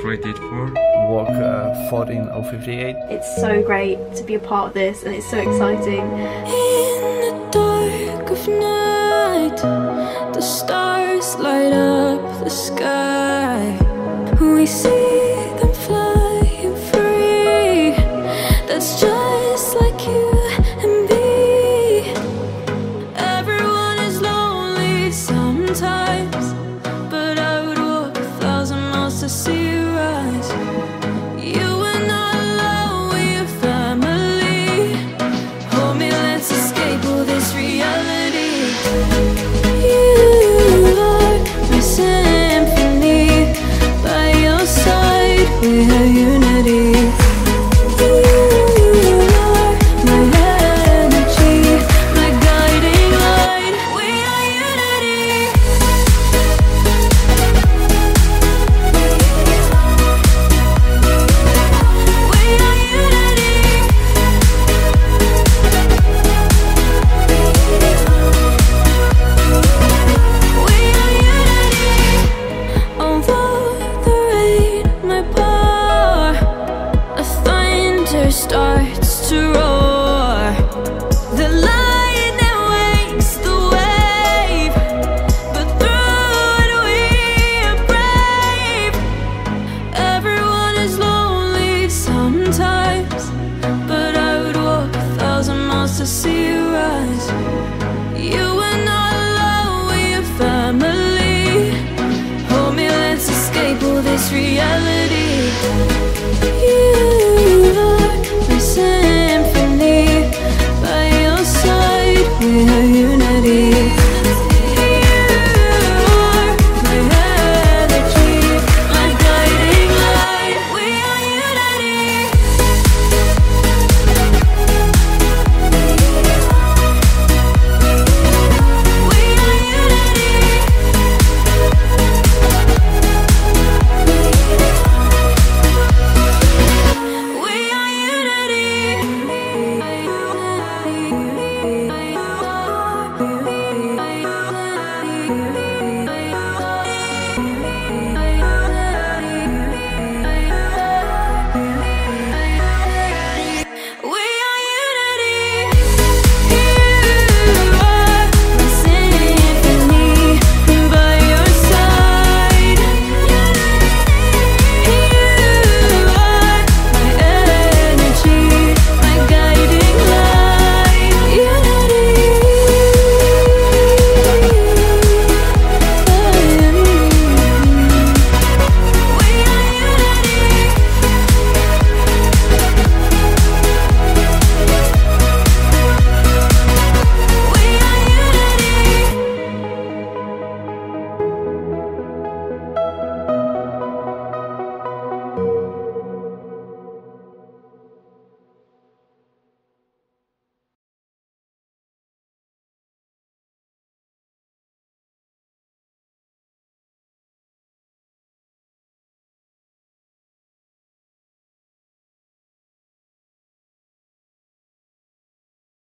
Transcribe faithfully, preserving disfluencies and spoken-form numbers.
created for? Work uh, fourteen oh fifty-eight. It's so great to be a part of this and it's so exciting. In the dark of night, the stars light up the sky. We see them flying free. That's just like you and me. Everyone is lonely sometimes, but I would walk a thousand miles to see you rise. You are not alone, we're family. Hold me, let's escape all this reality. You are my symphony. By your side, we have unity. You are my energy, my guiding light. We are unity. We are unity. We are unity. Although the rain might pour, a thunder starts to roar. The lightning wakes the wave, but through it we are brave. Everyone is lonely sometimes, but I would walk a thousand miles to see you rise. You